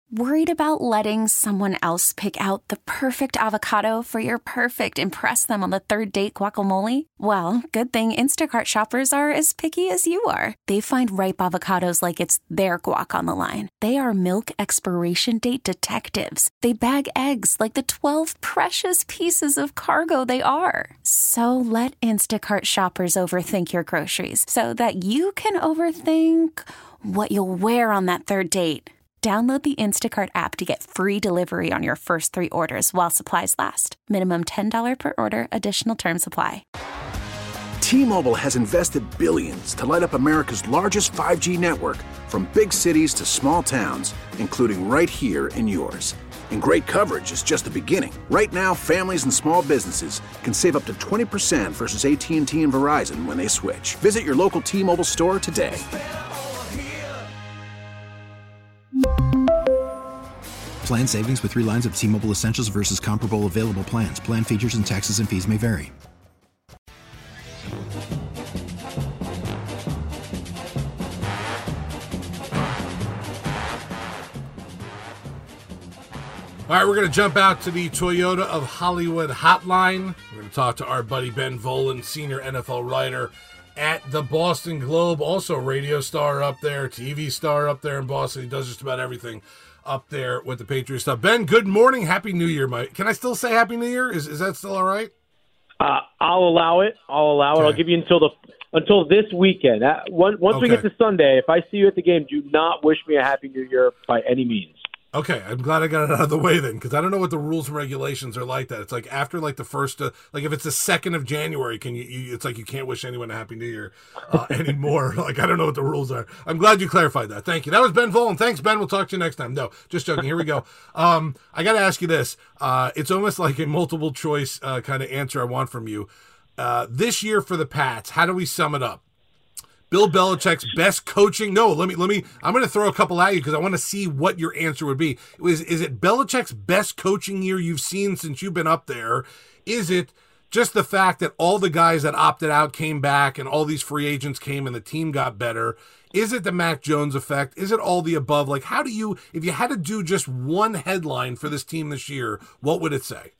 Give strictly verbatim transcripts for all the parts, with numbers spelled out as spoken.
Worried about letting someone else pick out the perfect avocado for your perfect impress them on the third date guacamole? Well, good thing Instacart shoppers are as picky as you are. They find ripe avocados like it's their guac on the line. They are milk expiration date detectives. They bag eggs like the twelve precious pieces of cargo they are. So let Instacart shoppers overthink your groceries so that you can overthink what you'll wear on that third date. Download the Instacart app to get free delivery on your first three orders while supplies last. Minimum ten dollars per order. Additional terms apply. T-Mobile has invested billions to light up America's largest five G network, from big cities to small towns, including right here in yours. And great coverage is just the beginning. Right now, families and small businesses can save up to twenty percent versus A T and T and Verizon when they switch. Visit your local T-Mobile store today. Plan savings with three lines of T-Mobile Essentials versus comparable available plans. Plan features and taxes and fees may vary. All right, we're going to jump out to the Toyota of Hollywood hotline. We're going to talk to our buddy Ben Volin, senior N F L writer at the Boston Globe, also radio star up there, T V star up there in Boston. He does just about everything up there with the Patriots stuff. Ben, good morning. Happy New Year, Mike. Can I still say Happy New Year? Is is that still all right? Uh, I'll allow it. I'll allow okay. it. I'll give you until the until this weekend. Uh, once once okay. we get to Sunday, if I see you at the game, do not wish me a Happy New Year by any means. Okay, I'm glad I got it out of the way then, because I don't know what the rules and regulations are like that. It's like after like the first, uh, like if it's the second of January, can you, you? It's like you can't wish anyone a Happy New Year uh, anymore. Like I don't know what the rules are. I'm glad you clarified that. Thank you. That was Ben Volin. Thanks, Ben. We'll talk to you next time. No, just joking. Here we go. Um, I got to ask you this. Uh, it's almost like a multiple choice uh, kind of answer I want from you. Uh, this year for the Pats, how do we sum it up? Bill Belichick's best coaching. No, let me, let me, I'm going to throw a couple at you because I want to see what your answer would be. Is, is it Belichick's best coaching year you've seen since you've been up there? Is it just the fact that all the guys that opted out came back and all these free agents came and the team got better? Is it the Mac Jones effect? Is it all the above? Like, how do you, if you had to do just one headline for this team this year, what would it say?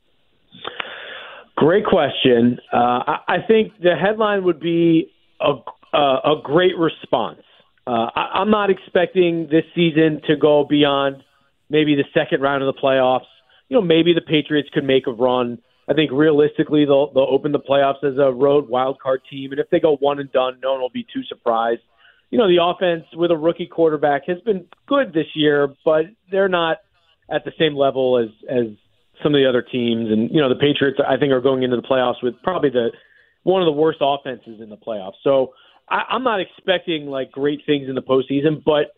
Great question. Uh, I, I think the headline would be a Uh, a great response. Uh, I, I'm not expecting this season to go beyond maybe the second round of the playoffs. You know, maybe the Patriots could make a run. I think realistically they'll they'll open the playoffs as a road wild card team, and if they go one and done, no one will be too surprised. You know, the offense with a rookie quarterback has been good this year, but they're not at the same level as as some of the other teams. And you know, the Patriots, I think, are going into the playoffs with probably the one of the worst offenses in the playoffs. So I, I'm not expecting like great things in the postseason, but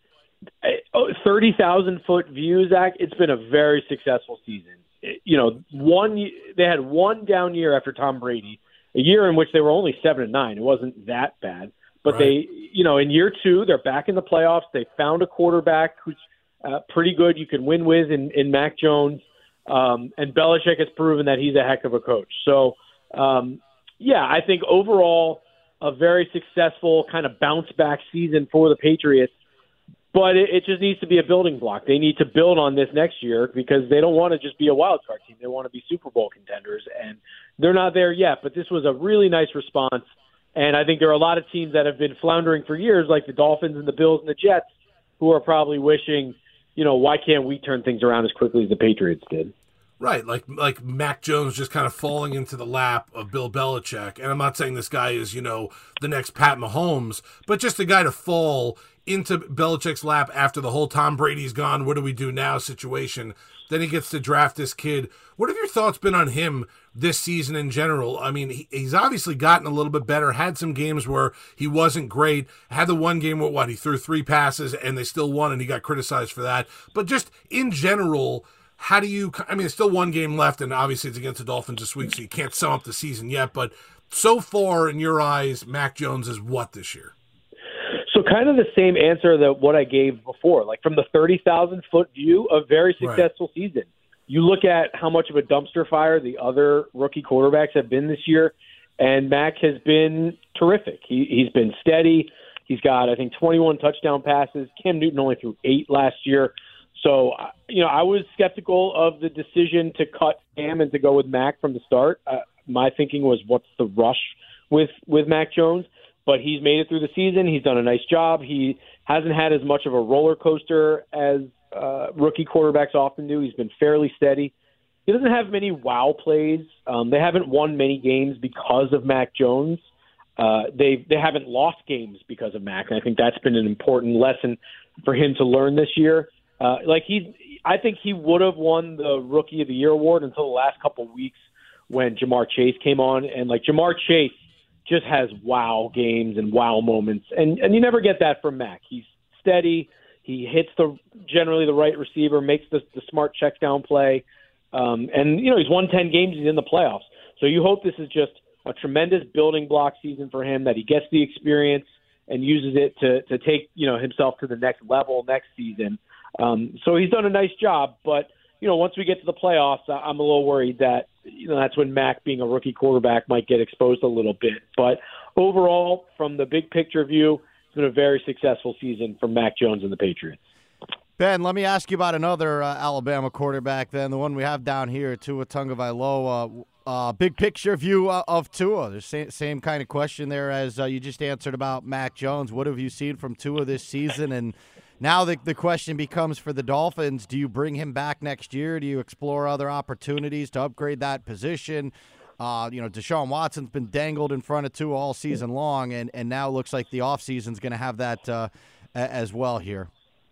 thirty thousand foot view, Zach, it's been a very successful season. It, you know, one they had one down year after Tom Brady, a year in which they were only seven and nine. It wasn't that bad, but right. they, you know, in year two they're back in the playoffs. They found a quarterback who's uh, pretty good. You can win with in, in Mac Jones, um, and Belichick has proven that he's a heck of a coach. So, um, yeah, I think overall a very successful kind of bounce back season for the Patriots. But it, it just needs to be a building block. They need to build on this next year because they don't want to just be a wild card team. They want to be Super Bowl contenders, and they're not there yet. But this was a really nice response, and I think there are a lot of teams that have been floundering for years, like the Dolphins and the Bills and the Jets, who are probably wishing, you know, why can't we turn things around as quickly as the Patriots did? Right, like like Mac Jones just kind of falling into the lap of Bill Belichick. And I'm not saying this guy is, you know, the next Pat Mahomes, but just a guy to fall into Belichick's lap after the whole Tom Brady's gone, what do we do now situation. Then he gets to draft this kid. What have your thoughts been on him this season in general? I mean, he, he's obviously gotten a little bit better, had some games where he wasn't great, had the one game where, what, he threw three passes and they still won and he got criticized for that. But just in general, how do you, I mean, there's still one game left, and obviously it's against the Dolphins this week, so you can't sum up the season yet, but so far, in your eyes, Mac Jones is what this year? So kind of the same answer that what I gave before, like from the thirty thousand foot view, a very successful right. season. You look at how much of a dumpster fire the other rookie quarterbacks have been this year, and Mac has been terrific. He, he's been steady. He's got, I think, twenty-one touchdown passes. Cam Newton only threw eight last year. So, you know, I was skeptical of the decision to cut Cam and to go with Mac from the start. Uh, my thinking was, what's the rush with, with Mac Jones? But he's made it through the season. He's done a nice job. He hasn't had as much of a roller coaster as uh, rookie quarterbacks often do. He's been fairly steady. He doesn't have many wow plays. Um, they haven't won many games because of Mac Jones. Uh, they they haven't lost games because of Mac, and I think that's been an important lesson for him to learn this year. Uh, like he, I think he would have won the Rookie of the Year award until the last couple of weeks when Jamar Chase came on, and like Jamar Chase just has wow games and wow moments, and and you never get that from Mac. He's steady. He hits the generally the right receiver, makes the, the smart check down play, um, and you know he's won ten games. He's in the playoffs, so you hope this is just a tremendous building block season for him, that he gets the experience and uses it to to take you know himself to the next level next season. Um, so he's done a nice job, but you know once we get to the playoffs, I'm a little worried that you know that's when Mac, being a rookie quarterback, might get exposed a little bit. But overall, from the big picture view, it's been a very successful season for Mac Jones and the Patriots. Ben, let me ask you about another uh, Alabama quarterback then, the one we have down here, Tua Tagovailoa. Uh, big picture view uh, of Tua. The same, same kind of question there as uh, you just answered about Mac Jones. What have you seen from Tua this season? And now the, the question becomes for the Dolphins, do you bring him back next year? Do you explore other opportunities to upgrade that position? Uh, you know, Deshaun Watson's been dangled in front of Tua all season long, and, and now it looks like the offseason's going to have that uh, as well here.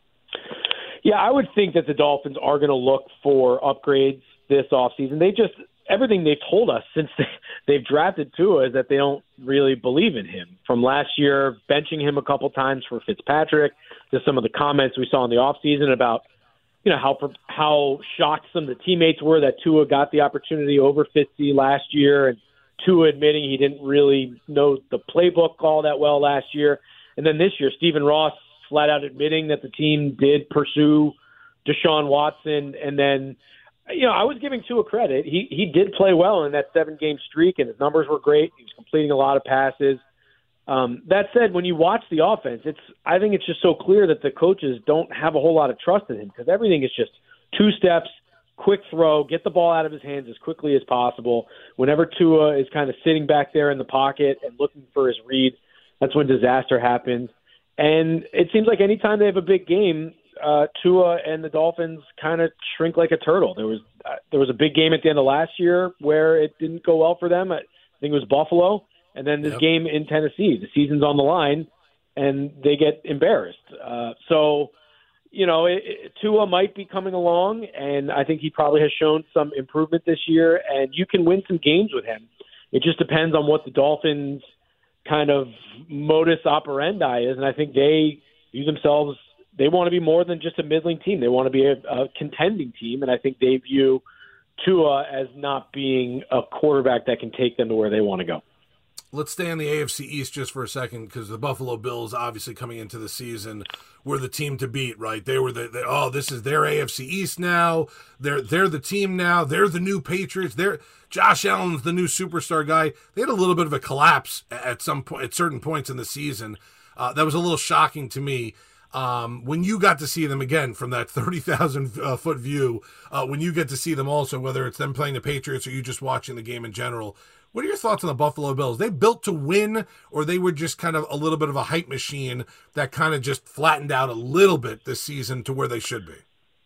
Yeah, I would think that the Dolphins are going to look for upgrades this offseason. They just everything they've told us since they, they've drafted Tua is that they don't really believe in him. From last year, benching him a couple times for Fitzpatrick, to some of the comments we saw in the offseason about, you know, how how shocked some of the teammates were that Tua got the opportunity over Fitzy last year, and Tua admitting he didn't really know the playbook all that well last year. And then this year, Stephen Ross flat out admitting that the team did pursue Deshaun Watson, and then you know, I was giving Tua credit. He he did play well in that seven-game streak, and his numbers were great. He was completing a lot of passes. Um, that said, when you watch the offense, it's I think it's just so clear that the coaches don't have a whole lot of trust in him, because everything is just two steps, quick throw, get the ball out of his hands as quickly as possible. Whenever Tua is kind of sitting back there in the pocket and looking for his read, that's when disaster happens. And it seems like anytime they have a big game, Uh, Tua and the Dolphins kind of shrink like a turtle. There was uh, there was a big game at the end of last year where it didn't go well for them. I think it was Buffalo, and then this yep. game in Tennessee. The season's on the line, and they get embarrassed. Uh, so, you know, it, it, Tua might be coming along, and I think he probably has shown some improvement this year, and you can win some games with him. It just depends on what the Dolphins' kind of modus operandi is, and I think they view themselves – they want to be more than just a middling team. They want to be a, a contending team, and I think they view Tua as not being a quarterback that can take them to where they want to go. Let's stay on the A F C East just for a second, because the Buffalo Bills, obviously coming into the season, were the team to beat, right? They were the, the oh, this is their A F C East now. They're they're the team now. They're the new Patriots. They're Josh Allen's the new superstar guy. They had a little bit of a collapse at some point, at certain points in the season. Uh, that was a little shocking to me. Um, when you got to see them again from that thirty thousand uh, foot view, uh, when you get to see them also, whether it's them playing the Patriots or you just watching the game in general, what are your thoughts on the Buffalo Bills? They built to win, or they were just kind of a little bit of a hype machine that kind of just flattened out a little bit this season to where they should be?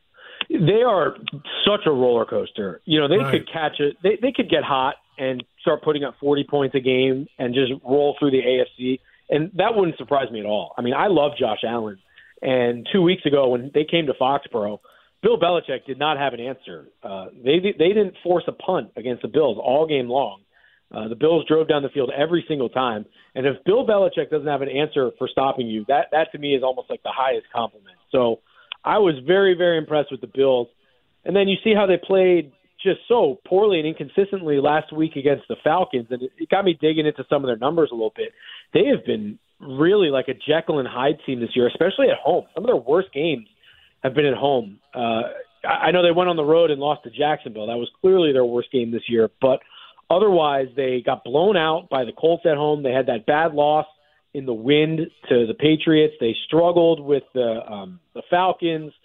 They are such a roller coaster. You know, they right. could catch it. They, they could get hot and start putting up forty points a game and just roll through the A F C. And that wouldn't surprise me at all. I mean, I love Josh Allen. And two weeks ago, when they came to Foxborough, Bill Belichick did not have an answer. Uh, they they didn't force a punt against the Bills all game long. Uh, the Bills drove down the field every single time. And if Bill Belichick doesn't have an answer for stopping you, that, that to me is almost like the highest compliment. So I was very, very impressed with the Bills. And then you see how they played just so poorly and inconsistently last week against the Falcons. And it, it got me digging into some of their numbers a little bit. They have been really like a Jekyll and Hyde team this year, especially at home. Some of their worst games have been at home. Uh, I know they went on the road and lost to Jacksonville. That was clearly their worst game this year. But otherwise, they got blown out by the Colts at home. They had that bad loss in the wind to the Patriots. They struggled with the um, the Falcons.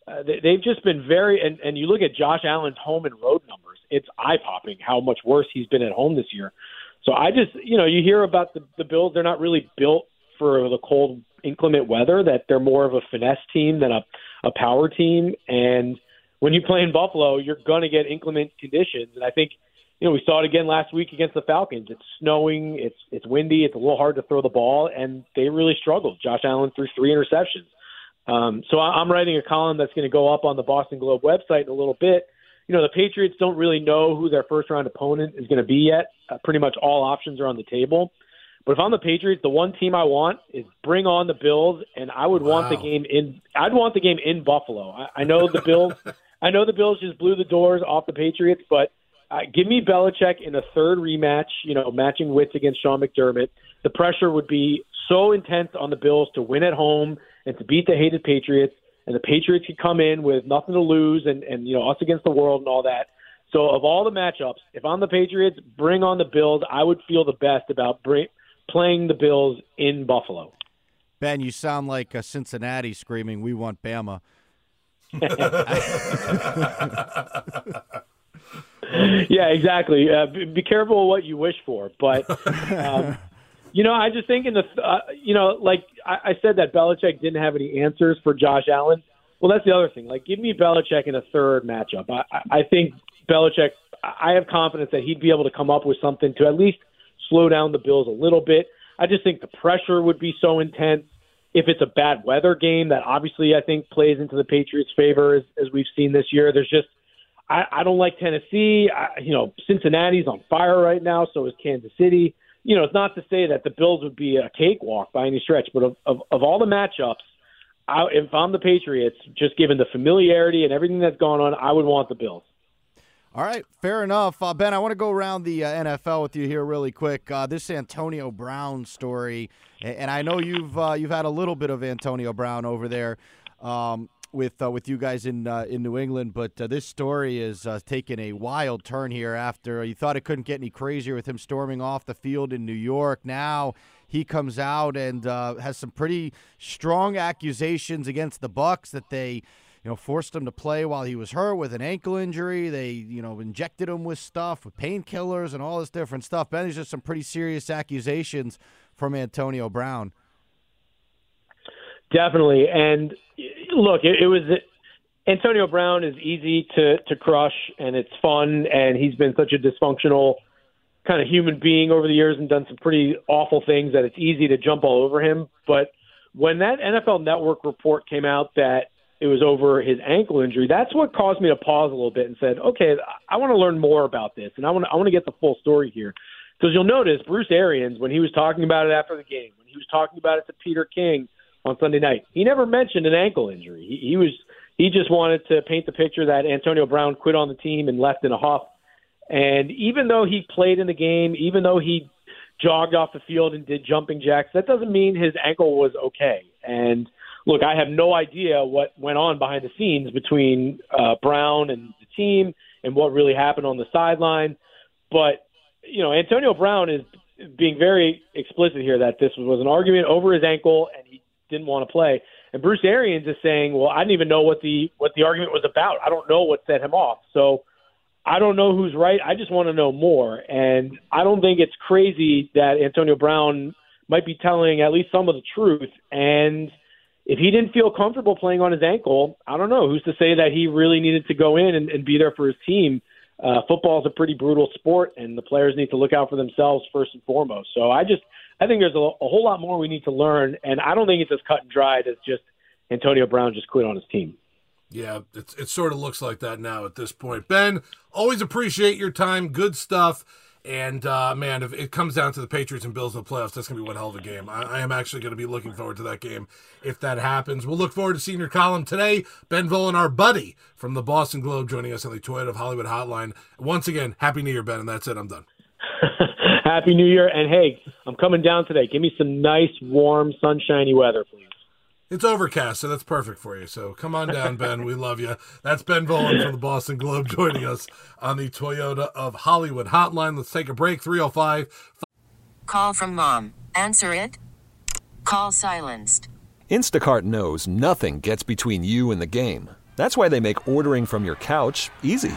Uh, they, they've just been very, and, and you look at Josh Allen's home and road numbers, it's eye-popping how much worse he's been at home this year. So I just, you know, you hear about the, the Bills, they're not really built for the cold, inclement weather, that they're more of a finesse team than a, a power team. And when you play in Buffalo, you're going to get inclement conditions. And I think, you know, we saw it again last week against the Falcons. It's snowing, it's it's windy, it's a little hard to throw the ball, and they really struggled. Josh Allen threw three interceptions. Um, so I'm writing a column that's going to go up on the Boston Globe website in a little bit. You know, the Patriots don't really know who their first-round opponent is going to be yet. Uh, pretty much all options are on the table. But if I'm the Patriots, the one team I want is bring on the Bills, and I would wow. want the game in. I'd want the game in Buffalo. I, I know the Bills. I know the Bills just blew the doors off the Patriots, but uh, give me Belichick in a third rematch. You know, matching wits against Sean McDermott. The pressure would be so intense on the Bills to win at home and to beat the hated Patriots, and the Patriots could come in with nothing to lose, and and you know us against the world and all that. So of all the matchups, if I'm the Patriots, bring on the Bills. I would feel the best about bring. playing the Bills in Buffalo. Ben, you sound like uh, Cincinnati screaming, "We want Bama." Yeah, exactly. Uh, be, be careful what you wish for. But, um, you know, I just think in the, uh, you know, like I, I said that Belichick didn't have any answers for Josh Allen. Well, that's the other thing. Like, give me Belichick in a third matchup. I, I think Belichick, I have confidence that he'd be able to come up with something to at least slow down the Bills a little bit. I just think the pressure would be so intense. If it's a bad weather game, that obviously I think plays into the Patriots' favor as, as we've seen this year. There's just, I, I don't like Tennessee. I, you know, Cincinnati's on fire right now, so is Kansas City. You know, it's not to say that the Bills would be a cakewalk by any stretch, but of, of, of all the matchups, I, if I'm the Patriots, just given the familiarity and everything that's gone on, I would want the Bills. All right, fair enough. Uh, Ben, I want to go around the uh, N F L with you here really quick. Uh, this Antonio Brown story, and I know you've uh, you've had a little bit of Antonio Brown over there um, with uh, with you guys in uh, in New England, but uh, this story is uh, taking a wild turn here after you thought it couldn't get any crazier with him storming off the field in New York. Now he comes out and uh, has some pretty strong accusations against the Bucs that they – you know, forced him to play while he was hurt with an ankle injury. They, you know, injected him with stuff, with painkillers and all this different stuff. Ben, there's just some pretty serious accusations from Antonio Brown. Definitely. And look, it, it was Antonio Brown is easy to, to crush, and it's fun, and he's been such a dysfunctional kind of human being over the years and done some pretty awful things that it's easy to jump all over him. But when that N F L Network report came out that it was over his ankle injury, that's what caused me to pause a little bit and said, okay, I want to learn more about this, and I want to, I want to get the full story here. Because you'll notice Bruce Arians, when he was talking about it after the game, when he was talking about it to Peter King on Sunday night, he never mentioned an ankle injury. He, he was he just wanted to paint the picture that Antonio Brown quit on the team and left in a huff. And even though he played in the game, even though he jogged off the field and did jumping jacks, that doesn't mean his ankle was okay. And look, I have no idea what went on behind the scenes between uh, Brown and the team and what really happened on the sideline. But, you know, Antonio Brown is being very explicit here that this was an argument over his ankle and he didn't want to play. And Bruce Arians is saying, well, I didn't even know what the what the argument was about. I don't know what set him off. So I don't know who's right. I just want to know more. And I don't think it's crazy that Antonio Brown might be telling at least some of the truth. And if he didn't feel comfortable playing on his ankle, I don't know. Who's to say that he really needed to go in and, and be there for his team? Uh, football is a pretty brutal sport, and the players need to look out for themselves first and foremost. So I just I think there's a, a whole lot more we need to learn, and I don't think it's as cut and dried as just Antonio Brown just quit on his team. Yeah, it's, it sort of looks like that now at this point. Ben, always appreciate your time. Good stuff. And, uh, man, if it comes down to the Patriots and Bills in the playoffs, that's going to be one hell of a game. I, I am actually going to be looking forward to that game if that happens. We'll look forward to seeing your column today. Ben Volin, our buddy from the Boston Globe, joining us on the Toyota of Hollywood Hotline. Once again, Happy New Year, Ben, and that's it. I'm done. Happy New Year. And, hey, I'm coming down today. Give me some nice, warm, sunshiny weather, please. It's overcast, so that's perfect for you. So come on down, Ben. We love you. That's Ben Volin from the Boston Globe joining us on the Toyota of Hollywood Hotline. Let's take a break. three oh five Call from mom. Answer it. Call silenced. Instacart knows nothing gets between you and the game. That's why they make ordering from your couch easy.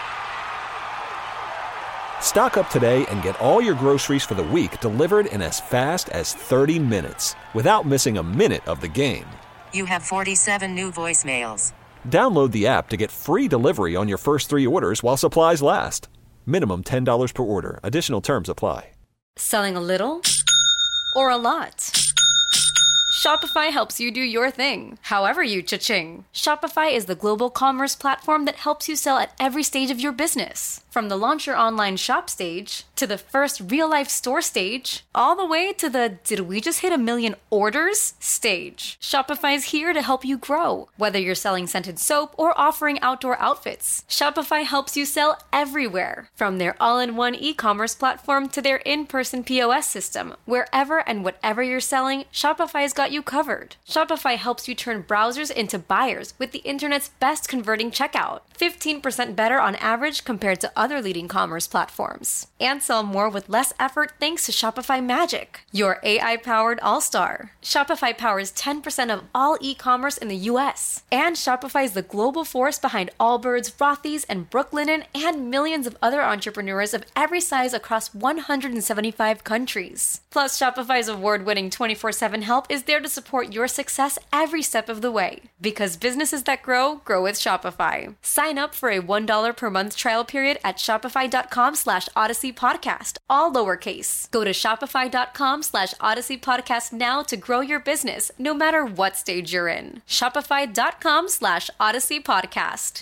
Stock up today and get all your groceries for the week delivered in as fast as thirty minutes without missing a minute of the game. You have forty-seven new voicemails. Download the app to get free delivery on your first three orders while supplies last. Minimum ten dollars per order. Additional terms apply. Selling a little or a lot? Shopify helps you do your thing, however you cha-ching. Shopify is the global commerce platform that helps you sell at every stage of your business. From the launch your online shop stage, to the first real-life store stage, all the way to the did we just hit a million orders stage. Shopify's here to help you grow. Whether you're selling scented soap or offering outdoor outfits, Shopify helps you sell everywhere. From their all-in-one e-commerce platform to their in-person P O S system, wherever and whatever you're selling, Shopify's got you covered. Shopify helps you turn browsers into buyers with the internet's best converting checkout. fifteen percent better on average compared to other leading commerce platforms. And sell more with less effort thanks to Shopify Magic, your A I-powered all-star. Shopify powers ten percent of all e-commerce in the U S. And Shopify is the global force behind Allbirds, Rothy's, and Brooklinen, and millions of other entrepreneurs of every size across one hundred seventy-five countries. Plus, Shopify's award-winning twenty-four seven help is there to support your success every step of the way. Because businesses that grow, grow with Shopify. Sign up for a one dollar per month trial period at shopify.com slash Odyssey Podcast, all lowercase. Go to shopify.com slash Odyssey Podcast now to grow your business, no matter what stage you're in. Shopify.com slash Odyssey Podcast.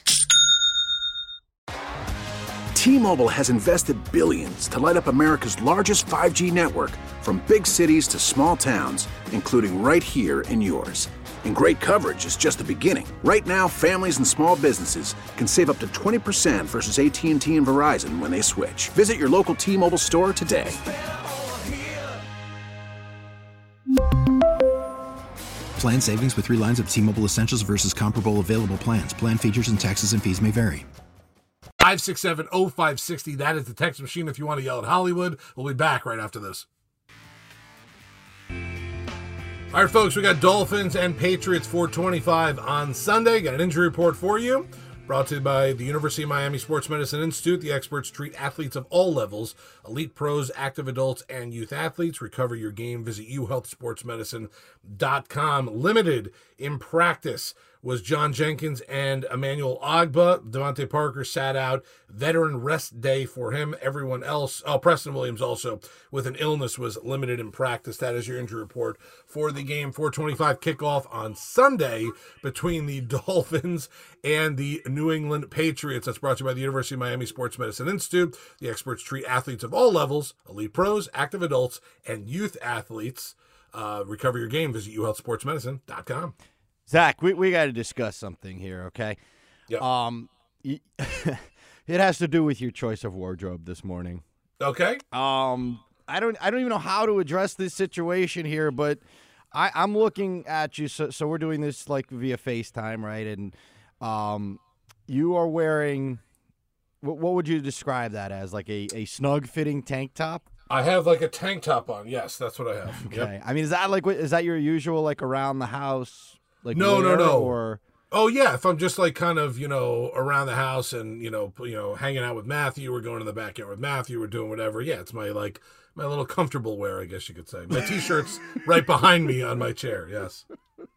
T-Mobile has invested billions to light up America's largest five G network, from big cities to small towns, including right here in yours. And great coverage is just the beginning. Right now, families and small businesses can save up to twenty percent versus A T and T and Verizon when they switch. Visit your local T-Mobile store today. Plan savings with three lines of T-Mobile Essentials versus comparable available plans. Plan features and taxes and fees may vary. five six seven oh five six oh. That is the text machine if you want to yell at Hollywood. We'll be back right after this. All right, folks, we got Dolphins and Patriots four twenty-five on Sunday. Got an injury report for you. Brought to you by the University of Miami Sports Medicine Institute. The experts treat athletes of all levels, elite pros, active adults, and youth athletes. Recover your game. Visit u health sports medicine dot com. Limited in practice was John Jenkins and Emmanuel Ogbah. Devontae Parker sat out. Veteran rest day for him. Everyone else, oh, Preston Williams also with an illness was limited in practice. That is your injury report for the game. four twenty-five kickoff on Sunday between the Dolphins and the New England Patriots. That's brought to you by the University of Miami Sports Medicine Institute. The experts treat athletes of all levels, elite pros, active adults, and youth athletes. Uh, recover your game. Visit u health sports medicine dot com. Zach, we, we got to discuss something here, okay? Yep. Um, y- it has to do with your choice of wardrobe this morning. Okay. Um, I don't I don't even know how to address this situation here, but I, I'm looking at you. So, so we're doing this like via FaceTime, right? And um, you are wearing, what, what would you describe that as? Like a, a snug fitting tank top? I have like a tank top on. Yes, that's what I have. Okay. Yep. I mean, is that like, what, is that your usual like around the house? Like no, no, no. Or oh yeah, if I'm just like kind of you know around the house and you know you know hanging out with Matthew, or going to the backyard with Matthew, or doing whatever. Yeah, it's my like my little comfortable wear, I guess you could say. My t-shirt's right behind me on my chair. Yes.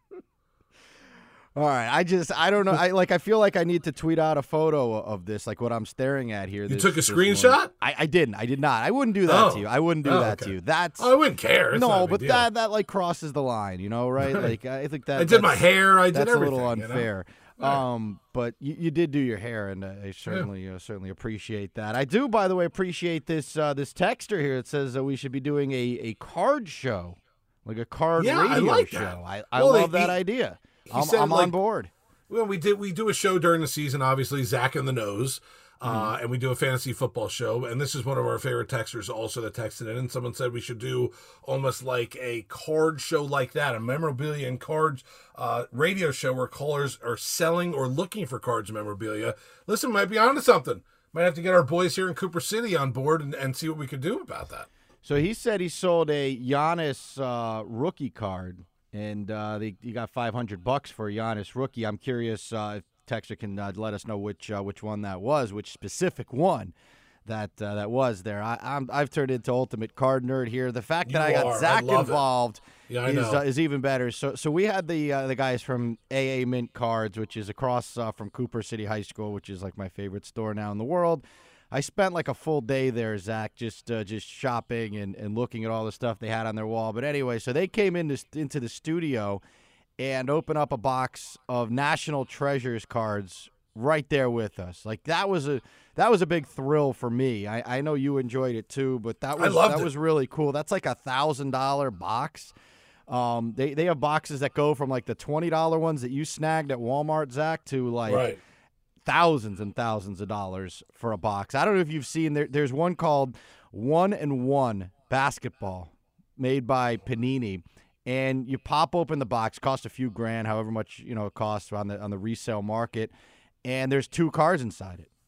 All right, I just I don't know. I like I feel like I need to tweet out a photo of this, like what I'm staring at here. You this, took a this screenshot? morning. I, I didn't. I did not. I wouldn't do that Oh. to you. I wouldn't do Oh, that okay. to you. That's Oh, I wouldn't care. It's not a no, big but deal. that that like crosses the line, you know, right? Right. Like I think that I did my that's- hair. I did That's everything. a little you know? unfair. Yeah. Um, but you, you did do your hair, and uh, I certainly uh, certainly appreciate that. I do, by the way, appreciate this uh, this texter here. It says uh, we should be doing a, a card show, like a card Yeah, I radio like show. that. I, I Well, love he- that he- idea. he I'm, said, I'm like- on board. Well, we did. We do a show during the season, obviously, Zach in the Nose, uh, Mm-hmm. and we do a fantasy football show. And this is one of our favorite texters also that texted in. And someone said we should do almost like a card show like that, a memorabilia and cards uh, radio show where callers are selling or looking for cards and memorabilia. Listen, might be onto something. Might have to get our boys here in Cooper City on board and, and see what we could do about that. So he said he sold a Giannis uh, rookie card, and uh, they, he got five hundred bucks for a Giannis rookie. I'm curious uh, if texter can uh, let us know which uh, which one that was, which specific one that uh, that was there. I, I'm, I've turned into ultimate card nerd here. The fact that You I got are. Zach I love involved it. Yeah, I is know. uh, is even better. So so we had the uh, the guys from A A Mint Cards, which is across uh, from Cooper City High School, which is like my favorite store now in the world. I spent like a full day there, Zach, just uh, just shopping and, and looking at all the stuff they had on their wall. But anyway, so they came into into the studio and opened up a box of National Treasures cards right there with us. Like that was a that was a big thrill for me. I, I know you enjoyed it too, but that was I loved that it. was really cool. That's like a thousand dollar box. Um, they they have boxes that go from like the twenty dollar ones that you snagged at Walmart, Zach, to like Right. thousands and thousands of dollars for a box. I don't know if you've seen there. There's one called One and One Basketball, made by Panini, and you pop open the box. Cost a few grand, however much you know it costs on the on the resale market, and there's two cards inside it.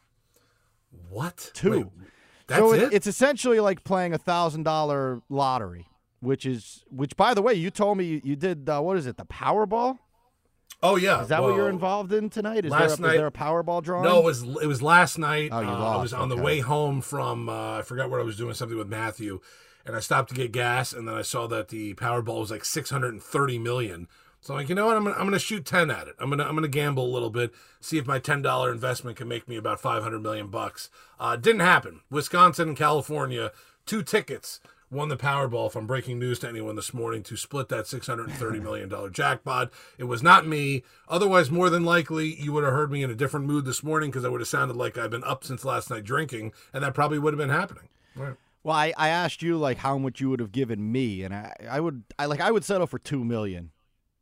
What? Two. Wait, that's so it? It's essentially like playing a thousand dollar lottery, which is which. By the way, you told me you, you did. Uh, what is it? The Powerball. Oh yeah. Is that well, what you're involved in tonight? Is, there a, last is night- there a Powerball drawing? No, it was it was last night. Oh, you uh, I lost, was on the okay. way home from uh, I forgot where I was doing something with Matthew, and I stopped to get gas, and then I saw that the Powerball was like six hundred thirty million. So I'm like, you know what? I'm gonna, I'm gonna shoot ten at it. I'm gonna I'm gonna gamble a little bit, see if my ten dollar investment can make me about five hundred million bucks. Uh, didn't happen. Wisconsin and California, two tickets won the Powerball. If I'm breaking news to anyone this morning, to split that six hundred thirty million dollars jackpot. It was not me. Otherwise, more than likely, you would have heard me in a different mood this morning because I would have sounded like I've been up since last night drinking, and that probably would have been happening. Right. Well, I, I asked you like how much you would have given me, and I, I would I like I would settle for two million.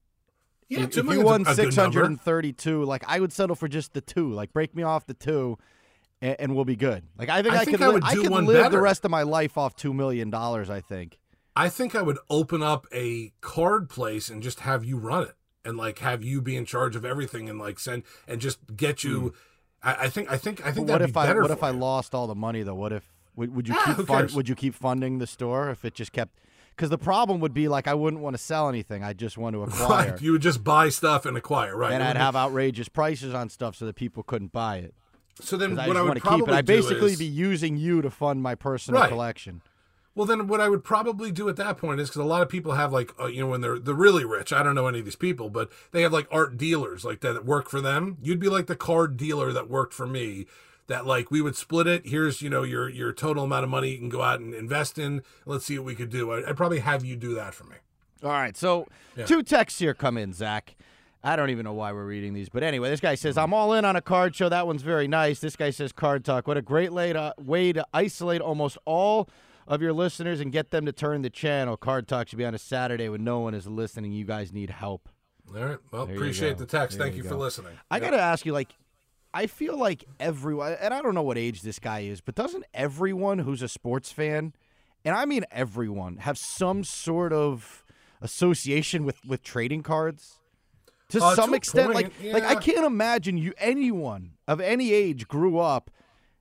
Yeah, if, two if you million's won a good six hundred number. and thirty-two, like I would settle for just the two. Like break me off the two, and, and we'll be good. Like I think I I, think could I li- would I do could one live the better. rest of my life off two million dollars. I think. I think I would open up a card place and just have you run it, and like have you be in charge of everything, and like send and just get you. I, I think I think I think But what that'd if be I better. what for if I you. lost all the money though? What if would, would you Ah, who keep fund, cares? would you keep funding the store if it just kept? Because the problem would be like I wouldn't want to sell anything. I just want to acquire. Right, you would just buy stuff and acquire, right? And It I'd would have be- outrageous prices on stuff so that people couldn't buy it. So then, 'Cause I what just I would want to probably keep it. I do basically is, be using you to fund my personal Right. collection. Well, then what I would probably do at that point is because a lot of people have like, uh, you know, when they're they're really rich. I don't know any of these people, but they have like art dealers like that that work for them. You'd be like the card dealer that worked for me. That like we would split it. Here's you know your your total amount of money you can go out and invest in. Let's see what we could do. I'd, I'd probably have you do that for me. All right, so Yeah. two texts here come in, Zach. I don't even know why we're reading these, but anyway, this guy says, I'm all in on a card show. That one's very nice. This guy says, Card Talk. What a great way to, way to isolate almost all of your listeners and get them to turn the channel. Card Talk should be on a Saturday when no one is listening. You guys need help. All right. Well, There you appreciate go. the text. There Thank you you, go. for listening. I Yeah. got to ask you, like, I feel like everyone, and I don't know what age this guy is, but doesn't everyone who's a sports fan, and I mean everyone, have some sort of association with, with trading cards? To Uh, some to a extent, point, like, like I yeah. can't imagine you anyone of any age grew up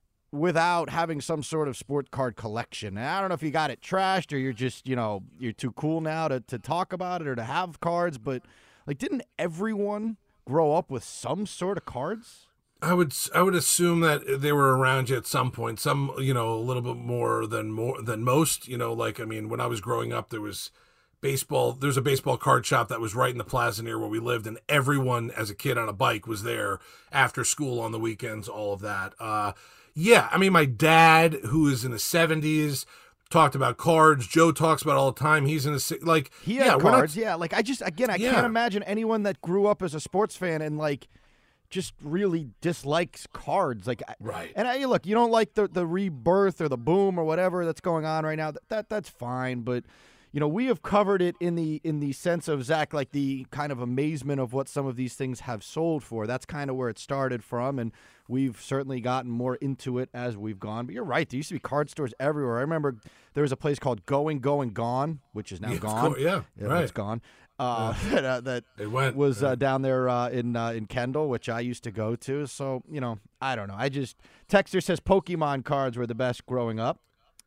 without having some sort of sport card collection. And I don't know if you got it trashed or you're just, you know, you're too cool now to, to talk about it or to have cards, but like, didn't everyone grow up with some sort of cards? I would I would assume that they were around you at some point. Some, you know, a little bit more than more than most. You know, like I mean, when I was growing up, there was baseball. There's a baseball card shop that was right in the plaza near where we lived, and everyone as a kid on a bike was there after school on the weekends. All of that. Uh, yeah, I mean, my dad, who is in the seventies, talked about cards. Joe talks about it all the time. He's in the si- like He had yeah, we're not- cards, yeah. Like I just again, I Yeah. can't imagine anyone that grew up as a sports fan and like just really dislikes cards. Like I- Right. And I look, you don't like the the rebirth or the boom or whatever that's going on right now. That, that that's fine, but you know, we have covered it in the in the sense of Zach, like the kind of amazement of what some of these things have sold for. That's kind of where it started from, and we've certainly gotten more into it as we've gone. But you're right, there used to be card stores everywhere. I remember there was a place called Going, Going, Gone, which is now Yeah, of gone. course, yeah, right. It's gone. Uh, that uh, that It went, was yeah. uh, down there uh, in uh, in Kendall, which I used to go to. So you know, I don't know. I just Texter says Pokemon cards were the best growing up.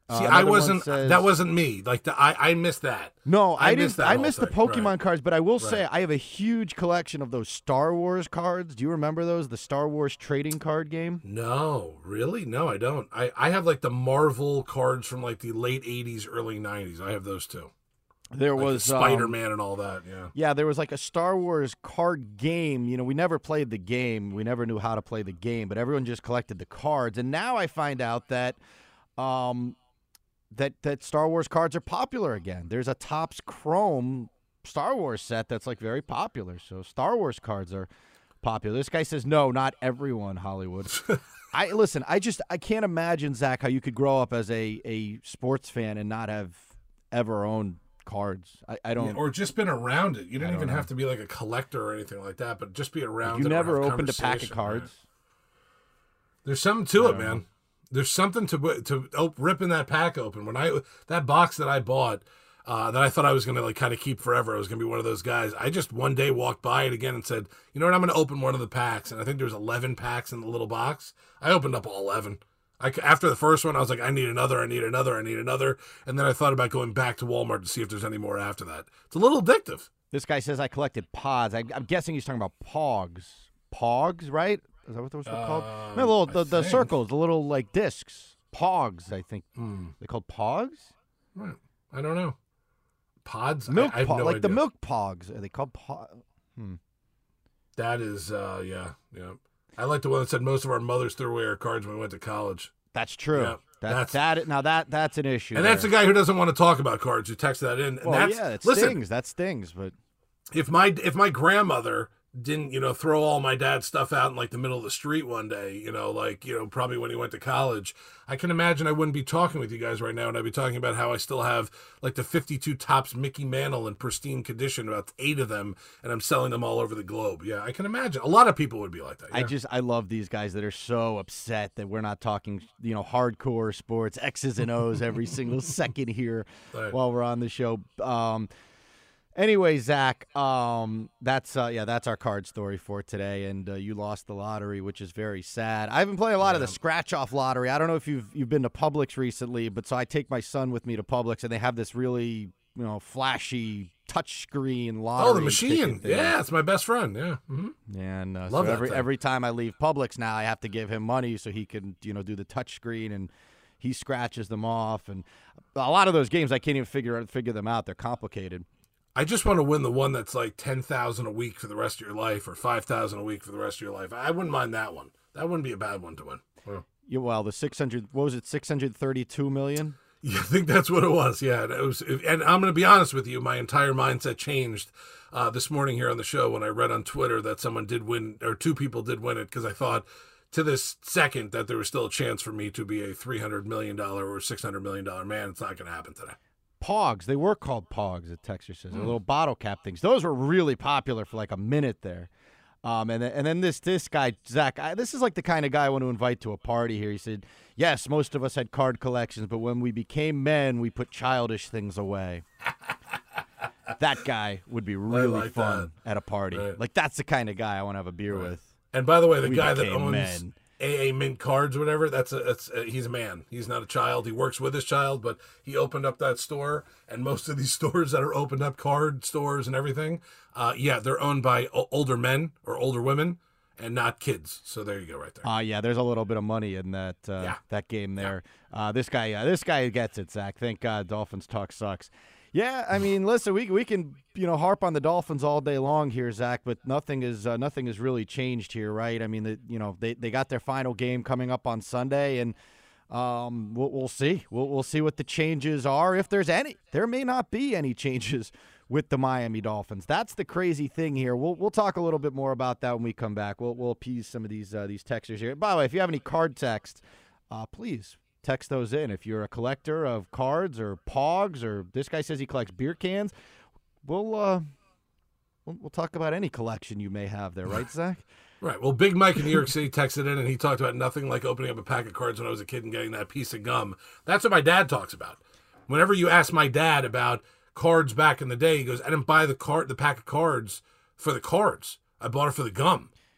See, Uh, I another one wasn't. says- That wasn't me. Like the, I, I missed that. No, I, I didn't. missed that I whole missed the thing. Pokemon Right. cards, but I will say Right. I have a huge collection of those Star Wars cards. Do you remember those? The Star Wars trading card game? No, really? No, I don't. I, I have like the Marvel cards from like the late eighties, early nineties. I have those too. There Like was the um, Spider-Man and all that. Yeah. Yeah, there was like a Star Wars card game. You know, we never played the game. We never knew how to play the game, but everyone just collected the cards. And now I find out that um, that that Star Wars cards are popular again. There's a Topps Chrome Star Wars set that's like very popular. So Star Wars cards are popular. This guy says no, not everyone, Hollywood. I listen, I just I can't imagine, Zach, how you could grow up as a, a sports fan and not have ever owned cards. I, I don't Yeah, or just been around it. You I didn't don't even know. have to be like a collector or anything like that, but just be around you it. or never have opened a pack of conversation, cards. right? There's something to I it, don't man. know. There's something to to op- ripping that pack open. When I that box that I bought, uh, that I thought I was gonna like kind of keep forever. I was gonna be one of those guys. I just one day walked by it again and said, you know what? I'm gonna open one of the packs, and I think there was eleven packs in the little box. I opened up all eleven. I, after the first one, I was like, I need another, I need another, I need another. And then I thought about going back to Walmart to see if there's any more after that. It's a little addictive. This guy says I collected pods. I, I'm guessing he's talking about Pogs. Pogs, right? Is that what those were called? Um, No, the little, the, I the think. circles, the little like discs. Pogs, I think. Hmm. They called Pogs? Right. I don't know. Pods? Milk I, I have Pogs, no like the idea. milk Pogs. Are they called Pogs? Hmm. That is, uh, yeah, yeah. I like the one that said most of our mothers threw away our cards when we went to college. That's true. Yeah, that, that's- that now that that's an issue. And that's the there. guy who doesn't want to talk about cards who texted that in. And Well, that's, yeah, it listen, stings. That stings. But if my if my grandmother didn't, you know, throw all my dad's stuff out in like the middle of the street one day, you know, like, you know, probably when he went to college, I can imagine I wouldn't be talking with you guys right now, and I'd be talking about how I still have like the fifty-two Topps Mickey Mantle in pristine condition, about eight of them, and I'm selling them all over the globe. Yeah, I can imagine. A lot of people would be like that. I yeah. just I love these guys that are so upset that we're not talking, you know, hardcore sports, X's and O's every single second here Right. while we're on the show. Um, anyway, Zach, um, that's uh, yeah, that's our card story for today. And uh, you lost the lottery, which is very sad. I've been playing a lot of the scratch off lottery. I don't know if you've you've been to Publix recently, but so I take my son with me to Publix, and they have this really, you know, flashy touchscreen lottery. Oh, the machine. ticket thing. Yeah, it's my best friend. Yeah. hmm And uh, Love so that every thing. every time I leave Publix now, I have to give him money so he can, you know, do the touch screen, and he scratches them off. And a lot of those games, I can't even figure figure them out. They're complicated. I just want to win the one that's like ten thousand a week for the rest of your life, or five thousand a week for the rest of your life. I wouldn't mind that one. That wouldn't be a bad one to win. Well, Yeah, well, the six hundred, what was it, six hundred thirty-two million? yeah, I think that's what it was. Yeah, and it was. And I'm going to be honest with you, my entire mindset changed uh, this morning here on the show when I read on Twitter that someone did win, or two people did win it, because I thought to this second that there was still a chance for me to be a three hundred million dollars or six hundred million dollars man. It's not going to happen today. Pogs. They were called Pogs, the texture says. They're little bottle cap things. Those were really popular for like a minute there. Um, and then, and then this this guy, Zach, I, this is like the kind of guy I want to invite to a party here. He said, yes, most of us had card collections, but when we became men, we put childish things away. That guy would be really like fun at a party. Right. Like, that's the kind of guy I want to have a beer Right. with. And by the way, the We guy that became owns men. A A Mint cards, or whatever, that's a, that's a, he's a man. He's not a child. He works with his child, but he opened up that store, and most of these stores that are opened up, card stores and everything, uh, yeah, they're owned by o- older men or older women, and not kids. So there you go, right there. Uh, yeah, there's a little bit of money in that uh, Yeah. that game there. Uh, this guy, uh, this guy gets it, Zach. Thank God, Dolphins talk sucks. Yeah, I mean, listen, we we can you know harp on the Dolphins all day long here, Zach, but nothing is uh, nothing has really changed here, right? I mean, the, you know they, they got their final game coming up on Sunday, and um, we'll we'll see we'll we'll see what the changes are, if there's any. There may not be any changes with the Miami Dolphins. That's the crazy thing here. We'll we'll talk a little bit more about that when we come back. We'll we'll appease some of these uh, these texters here. By the way, if you have any card text, uh, please text those in. If you're a collector of cards or Pogs, or this guy says he collects beer cans, we'll uh, we'll, we'll talk about any collection you may have there, right, Zach? Right. Well, Big Mike in New York City texted in, and he talked about nothing like opening up a pack of cards when I was a kid and getting that piece of gum. That's what my dad talks about. Whenever you ask my dad about cards back in the day, he goes, I didn't buy the card, the pack of cards for the cards. I bought it for the gum.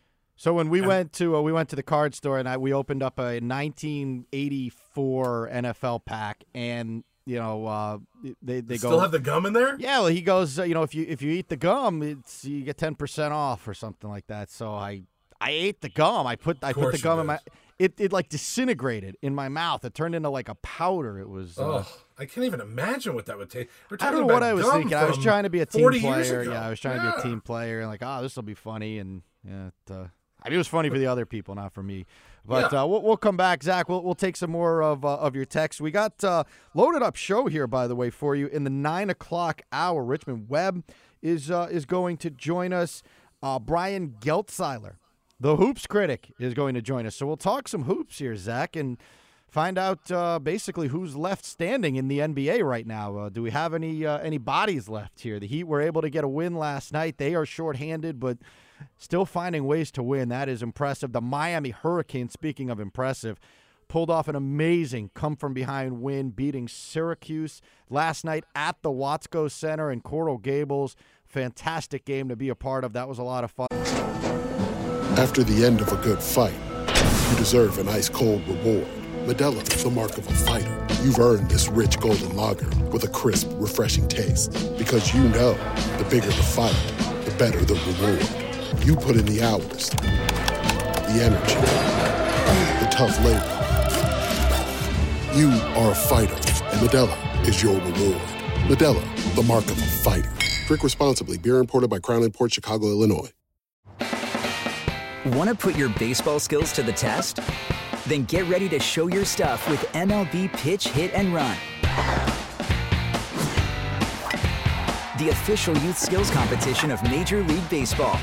So when we and, went to uh, we went to the card store and I, we opened up a nineteen eighty-four N F L pack, and you know uh, they they still go, have the gum in there. Yeah, well, he goes, uh, you know, if you if you eat the gum, it's you get ten percent off or something like that. So I I ate the gum. I put I put the gum in my it it like disintegrated in my mouth. It turned into like a powder. It was. Oh, uh, I can't even imagine what that would take. I don't know what I was thinking. I was trying to be a team player. Yeah, I was trying yeah. to be a team player, and like, oh, this will be funny, and yeah. It, uh, I mean, it was funny for the other people, not for me. But yeah. uh, we'll, we'll come back, Zach. We'll we'll take some more of uh, of your texts. We got uh, loaded up show here, by the way, for you in the nine o'clock hour. Richmond Webb is uh, is going to join us. Uh, Brian Geltzeiler, the hoops critic, is going to join us. So we'll talk some hoops here, Zach, and find out uh, basically who's left standing in the N B A right now. Uh, do we have any uh, any bodies left here? The Heat were able to get a win last night. They are shorthanded, but still finding ways to win. That is impressive. The Miami Hurricanes, speaking of impressive, pulled off an amazing come-from-behind win, beating Syracuse last night at the Watsco Center in Coral Gables. Fantastic game to be a part of. That was a lot of fun. After the end of a good fight, you deserve an ice-cold reward. Modelo is the mark of a fighter. You've earned this rich golden lager with a crisp, refreshing taste. Because you know, the bigger the fight, the better the reward. You put in the hours, the energy, the tough labor. You are a fighter, and Modelo is your reward. Modelo, the mark of a fighter. Drink responsibly. Beer imported by Crown Imports, Chicago, Illinois. Want to put your baseball skills to the test? Then get ready to show your stuff with M L B Pitch, Hit, and Run. The official youth skills competition of Major League Baseball.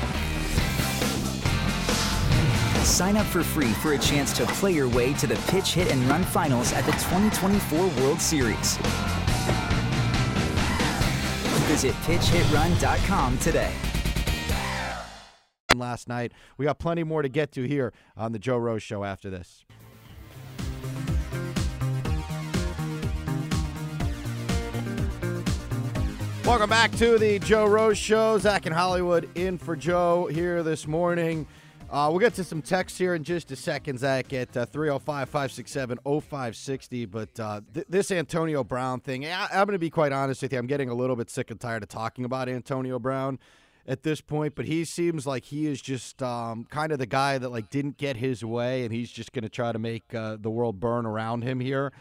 Sign up for free for a chance to play your way to the Pitch, Hit, and Run finals at the twenty twenty-four World Series. Visit pitch hit run dot com today. Last night. We got plenty more to get to here on the Joe Rose Show after this. Welcome back to the Joe Rose Show. Zach in Hollywood in for Joe here this morning. Uh, we'll get to some texts here in just a second, Zach, at uh, three oh five, five six seven, oh five six oh. But uh, th- this Antonio Brown thing, I- I'm going to be quite honest with you. I'm getting a little bit sick and tired of talking about Antonio Brown at this point, but he seems like he is just um, kind of the guy that like didn't get his way, and he's just going to try to make uh, the world burn around him here.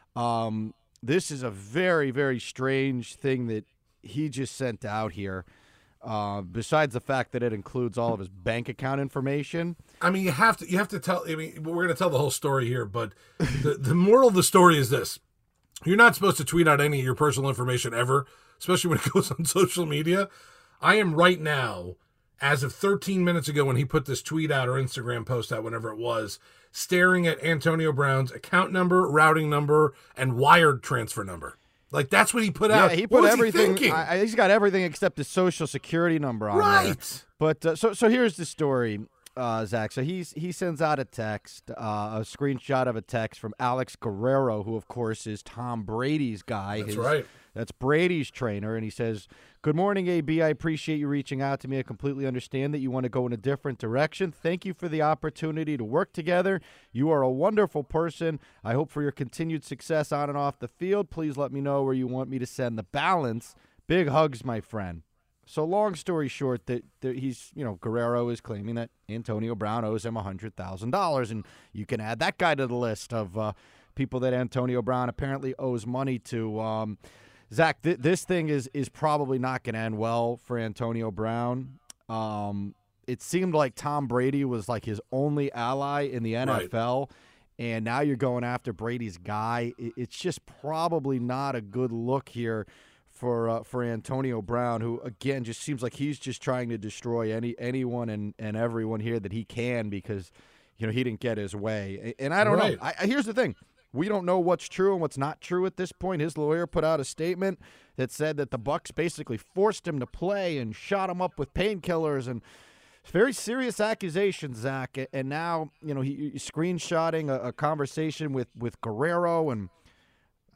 Um, this is a very, very strange thing that he just sent out here. Uh, besides the fact that it includes all of his bank account information. I mean, you have to you have to tell. I mean, we're going to tell the whole story here, but the the moral of the story is this: you're not supposed to tweet out any of your personal information ever, especially when it goes on social media. I am right now, as of thirteen minutes ago when he put this tweet out or Instagram post out, whenever it was, staring at Antonio Brown's account number, routing number, and wired transfer number. Like, that's what he put yeah, out. Yeah, he put what everything. He I, he's got everything except his social security number on right. there. Right. But uh, so so here's the story, uh, Zach. So he's he sends out a text, uh, a screenshot of a text from Alex Guerrero, who of course is Tom Brady's guy. That's his, right. That's Brady's trainer, and he says, "Good morning, A B. I appreciate you reaching out to me. I completely understand that you want to go in a different direction. Thank you for the opportunity to work together. You are a wonderful person. I hope for your continued success on and off the field. Please let me know where you want me to send the balance. Big hugs, my friend." So long story short, that, that he's, you know, Guerrero is claiming that Antonio Brown owes him one hundred thousand dollars, and you can add that guy to the list of uh, people that Antonio Brown apparently owes money to. Um, Zach, th- this thing is is probably not going to end well for Antonio Brown. Um, it seemed like Tom Brady was like his only ally in the N F L, right. And now you're going after Brady's guy. It- it's just probably not a good look here for uh, for Antonio Brown, who, again, just seems like he's just trying to destroy any anyone and, and everyone here that he can because, you know, he didn't get his way. And I don't right. know. I, here's the thing. We don't know what's true and what's not true at this point. His lawyer put out a statement that said that the Bucs basically forced him to play and shot him up with painkillers, and very serious accusations, Zach. And now, you know, he, he's screenshotting a, a conversation with, with Guerrero, and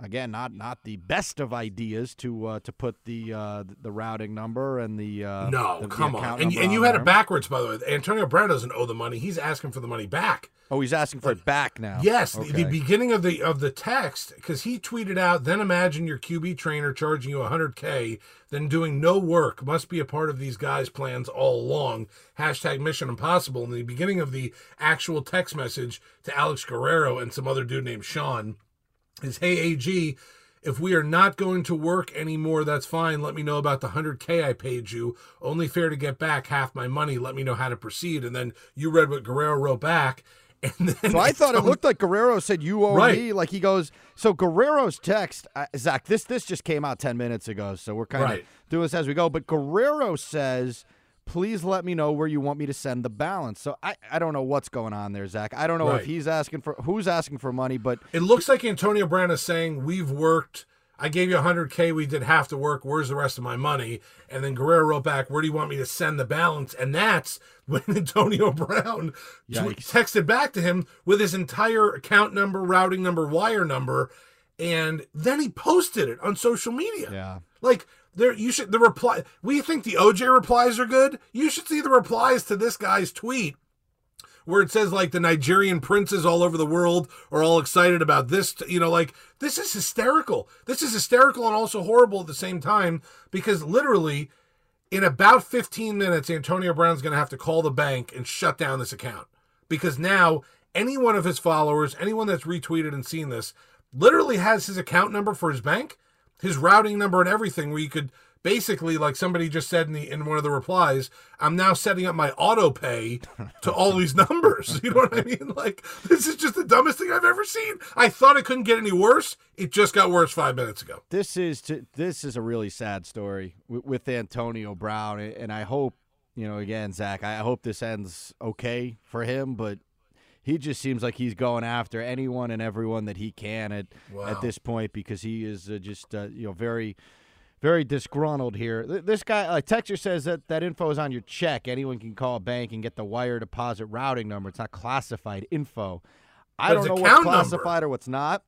again, not not the best of ideas to uh, to put the uh, the routing number and the uh, no, the, come the on, account and, number and you on had there. it backwards, by the way. Antonio Brown doesn't owe the money; he's asking for the money back. Oh, he's asking for it back now. Yes, okay. the, the beginning of the of the text, because he tweeted out, then imagine your Q B trainer charging you one hundred K, then doing no work. Must be a part of these guys' plans all along. Hashtag Mission Impossible. In the beginning of the actual text message to Alex Guerrero and some other dude named Sean is, hey, A G, if we are not going to work anymore, that's fine. Let me know about the one hundred K I paid you. Only fair to get back half my money. Let me know how to proceed. And then you read what Guerrero wrote back. And then so I thought it looked like Guerrero said, you owe right. me. Like he goes, so Guerrero's text, uh, Zach, this this just came out ten minutes ago, so we're kind of right. doing this as we go. But Guerrero says, please let me know where you want me to send the balance. So I, I don't know what's going on there, Zach. I don't know right. if he's asking for, who's asking for money, but. It looks like Antonio Brown is saying, we've worked. I gave you one hundred K. We did half the work. Where's the rest of my money? And then Guerrero wrote back, where do you want me to send the balance? And that's when Antonio Brown Yikes. texted back to him with his entire account number, routing number, wire number. And then he posted it on social media. Yeah. Like, there, you should, the reply, we think the O J replies are good. You should see the replies to this guy's tweet, where it says, like, the Nigerian princes all over the world are all excited about this. You know, like, this is hysterical. This is hysterical and also horrible at the same time, because literally in about fifteen minutes, Antonio Brown's going to have to call the bank and shut down this account, because now any one of his followers, anyone that's retweeted and seen this, literally has his account number for his bank, his routing number and everything, where you could basically, like somebody just said in the in one of the replies, I'm now setting up my auto pay to all these numbers. You know what I mean? Like, this is just the dumbest thing I've ever seen. I thought it couldn't get any worse. It just got worse five minutes ago. This is to, this is a really sad story with, with Antonio Brown, and I hope, you know, again, Zach, I hope this ends okay for him, but he just seems like he's going after anyone and everyone that he can at wow. at this point, because he is uh, just uh, you know very. Very disgruntled here. This guy, like Texter says, that that info is on your check. Anyone can call a bank and get the wire deposit routing number. It's not classified info. I don't know what's classified number. or what's not.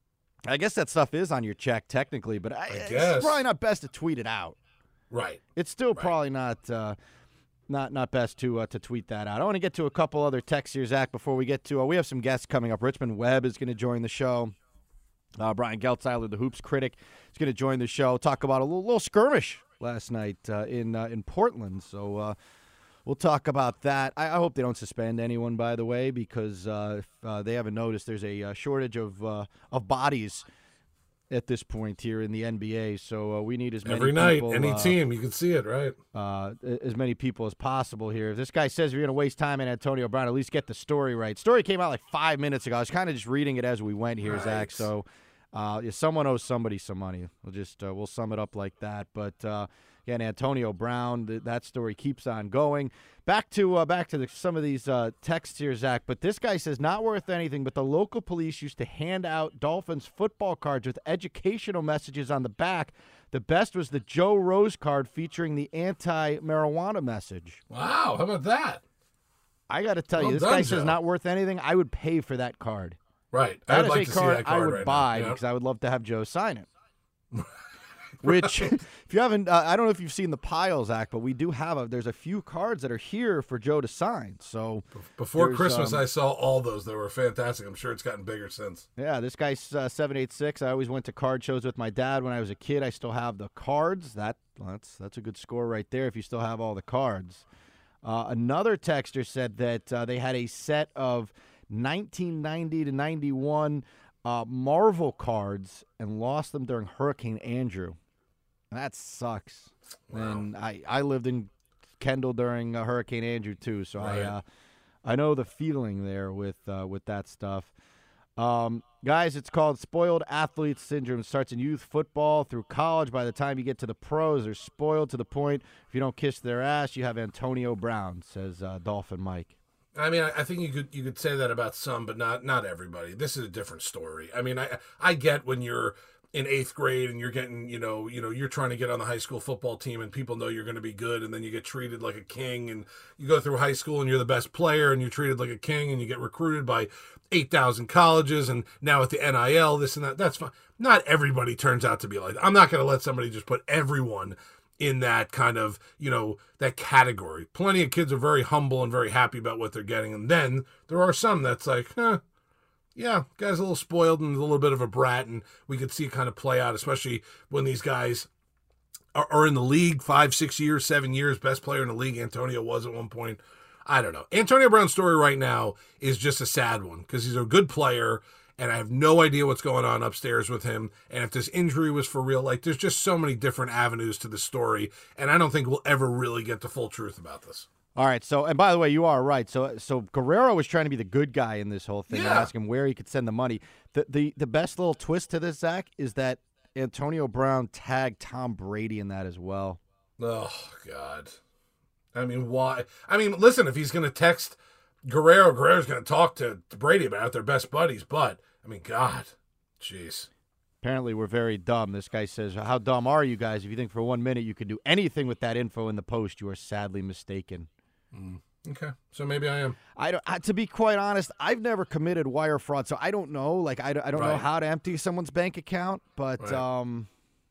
I guess that stuff is on your check technically, but I, I it's probably not best to tweet it out. Right. It's still right. probably not uh, not not best to uh, to tweet that out. I want to get to a couple other texts here, Zach, before we get to. Uh, we have some guests coming up. Richmond Webb is going to join the show. Uh, Brian Geltzeiler, the Hoops critic, is going to join the show. Talk about a little, little skirmish last night uh, in uh, in Portland. So uh, we'll talk about that. I, I hope they don't suspend anyone, by the way, because uh, if uh, they haven't noticed, there's a uh, shortage of uh, of bodies at this point here in the N B A. So uh, we need as many every night, people, any uh, team, you can see it, right? Uh, as many people as possible here. If this guy says you're going to waste time in Antonio Brown, at least get the story right. Story came out like five minutes ago. I was kind of just reading it as we went here, right. Zach. So. Uh, yeah, someone owes somebody some money. We'll just uh, we'll sum it up like that. But uh, again, Antonio Brown, th- that story keeps on going. Back to uh, back to the, some of these uh, texts here, Zach. But this guy says not worth anything. But the local police used to hand out Dolphins football cards with educational messages on the back. The best was the Joe Rose card featuring the anti-marijuana message. Wow, how about that? I got to tell well you, this done, guy Joe. says not worth anything. I would pay for that card. Right. That I'd is like a to card, see that card I would right buy now. because I would love to have Joe sign it. Which, if you haven't, uh, I don't know if you've seen the piles, Zach, but we do have a. There's a few cards that are here for Joe to sign. So before Christmas, um, I saw all those. They were fantastic. I'm sure it's gotten bigger since. Yeah, this guy's uh, seven eight six. I always went to card shows with my dad when I was a kid. I still have the cards. That well, that's that's a good score right there. If you still have all the cards. Uh, another texter said that uh, they had a set of nineteen ninety to ninety-one uh, Marvel cards and lost them during Hurricane Andrew. That sucks. Wow. And I, I lived in Kendall during uh, Hurricane Andrew too, so right. I uh, I know the feeling there with uh, with that stuff. Um, guys, it's called spoiled athlete syndrome. It starts in youth football through college. By the time you get to the pros, they're spoiled to the point if you don't kiss their ass, you have Antonio Brown, says uh, Dolphin Mike. I mean, I think you could you could say that about some, but not not everybody. This is a different story. I mean, I I get when you're in eighth grade and you're getting, you know, you know, you're trying to get on the high school football team and people know you're going to be good, and then you get treated like a king, and you go through high school and you're the best player and you're treated like a king, and you get recruited by eight thousand colleges, and now at the N I L, this and that. That's fine. Not everybody turns out to be like that. I'm not going to let somebody just put everyone in that kind of, you know, that category. Plenty of kids are very humble and very happy about what they're getting. And then there are some that's like, huh, yeah, guy's a little spoiled and a little bit of a brat. And we could see it kind of play out, especially when these guys are, are in the league five, six years, seven years, best player in the league. Antonio was at one point. I don't know. Antonio Brown's story right now is just a sad one because he's a good player, and I have no idea what's going on upstairs with him. And if this injury was for real, like, there's just so many different avenues to the story, and I don't think we'll ever really get the full truth about this. All right, so, and by the way, you are right. So so Guerrero was trying to be the good guy in this whole thing Yeah. and ask him where he could send the money. The, the the best little twist to this, Zach, is that Antonio Brown tagged Tom Brady in that as well. Oh, God. I mean, why? I mean, listen, if he's going to text Guerrero, Guerrero's going to talk to, to Brady about it. They're best buddies, but, I mean, God, jeez. Apparently, we're very dumb. This guy says, how dumb are you guys? If you think for one minute you could do anything with that info in the post, you are sadly mistaken. Mm, okay, so maybe I am. I don't, I, to be quite honest, I've never committed wire fraud, so I don't know. Like, I, I don't know Right. how to empty someone's bank account, but Right. um,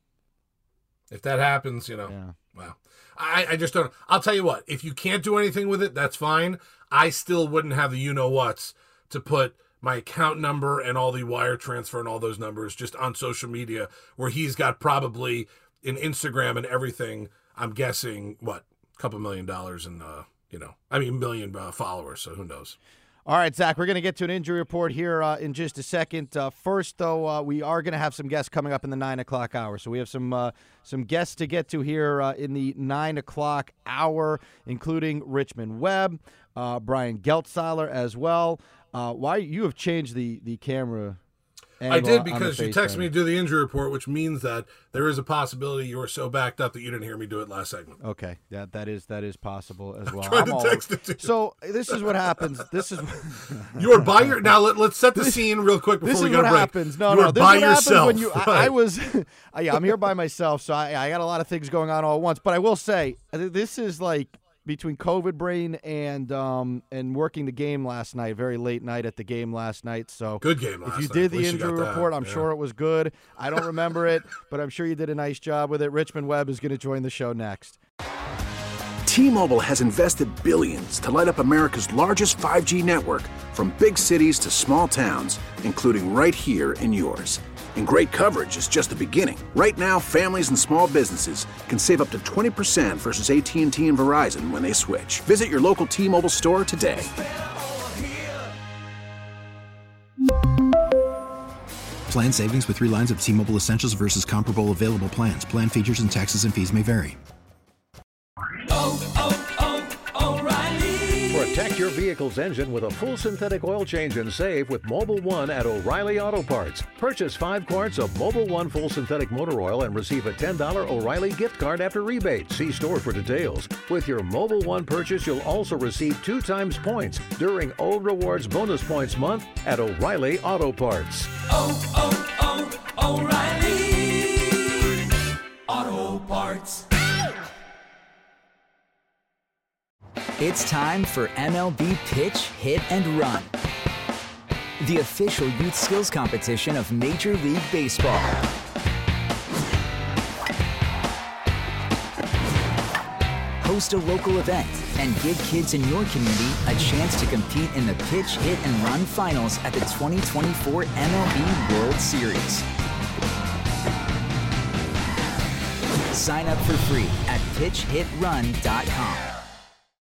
If that happens, you know, yeah. wow. I, I just don't. I'll tell you what, if you can't do anything with it, that's fine. I still wouldn't have the you-know-whats to put my account number and all the wire transfer and all those numbers just on social media, where he's got probably in Instagram and everything, I'm guessing, what, a couple million dollars in, uh, you know, I mean, million uh, followers, so who knows? All right, Zach, we're going to get to an injury report here uh, in just a second. Uh, first, though, uh, we are going to have some guests coming up in the nine o'clock hour. So we have some uh, some guests to get to here uh, in the nine o'clock hour, including Richmond Webb, uh, Brian Geltzeiler as well. Uh, why you have changed the, the camera I angle did on the because you FaceTime. texted me to do the injury report, which means that there is a possibility you were so backed up that you didn't hear me do it last segment. Okay, that that is that is possible as well. tried to all- text it to you. So this is what happens. This is You are by your now. Let, let's set the scene real quick before this we is go what to break. happens. No, you no, are this by is what happens yourself. when you. I, I Right. was, uh, yeah, I'm here by myself, so I, I got a lot of things going on all at once. But I will say, uh, this is like between COVID brain and um and working the game last night, very late night at the game last night. So Good game last If you night. did At the least you got injury that, report, I'm yeah. sure it was good. I don't remember it, but I'm sure you did a nice job with it. Richmond Webb is going to join the show next. T-Mobile has invested billions to light up America's largest five G network, from big cities to small towns, including right here in yours. And great coverage is just the beginning. Right now, families and small businesses can save up to twenty percent versus A T and T and Verizon when they switch. Visit your local T-Mobile store today. Plan savings with three lines of T-Mobile Essentials versus comparable available plans. Plan features and taxes and fees may vary. Protect your vehicle's engine with a full synthetic oil change and save with Mobile One at O'Reilly Auto Parts. Purchase five quarts of Mobile One full synthetic motor oil and receive a ten dollars O'Reilly gift card after rebate. See store for details. With your Mobile One purchase, you'll also receive two times points during O Rewards Bonus Points Month at O'Reilly Auto Parts. Oh, oh, oh, O'Reilly Auto Parts. It's time for M L B Pitch, Hit, and Run, the official youth skills competition of Major League Baseball. Host a local event and give kids in your community a chance to compete in the Pitch, Hit, and Run finals at the twenty twenty-four M L B World Series. Sign up for free at pitch hit run dot com.